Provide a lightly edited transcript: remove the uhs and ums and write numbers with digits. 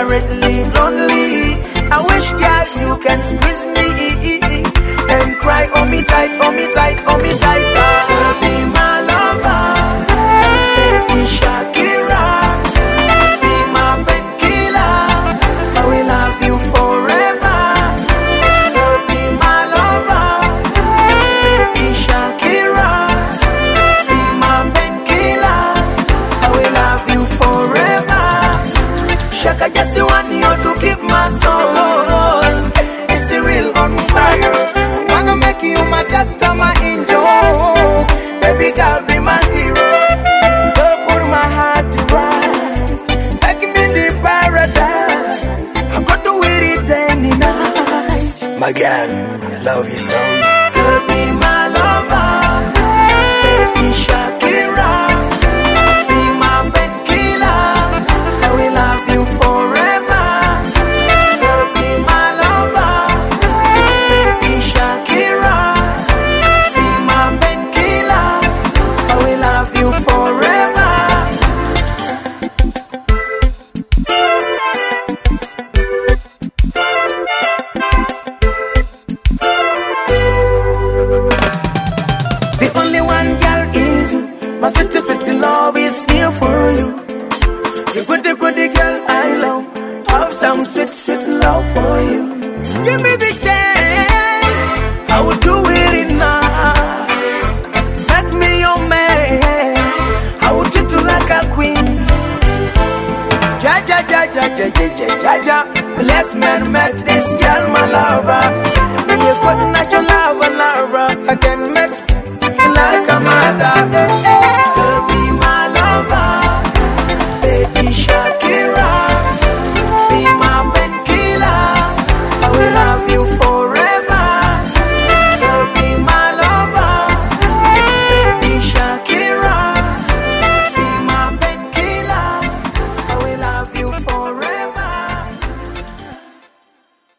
desperately lonely. I wish, girl, you can squeeze me and cry on me tight, on me tight, on me tight. Be my lover, baby Shakira. Be my painkiller, I will love you forever. Be my lover, baby Shakira. Be my painkiller, I will love you forever. Shaka just want you to keep my soul. It's real on fire. I wanna make you my doctor, my angel. Baby girl, be my hero. Don't put my heart to right. Take me to paradise. I'm gonna do it any night. My girl, I love you so. Be my lover, baby Shakira. Be my painkiller, I will love you forever. Be my lover, baby Shakira. Be my painkiller, I will love you forever. The only one girl is you. My sweet, sweet love is here for you. The good girl I love. Have some sweet, sweet love for you. Give me the chance, I will do it enough. Make me your man, I will treat you like a queen. Ja, ja, ja, ja, ja, ja, ja, ja, ja. Bless man, make this girl my lover. Be a good natural lover, lover. I can make you like a mother.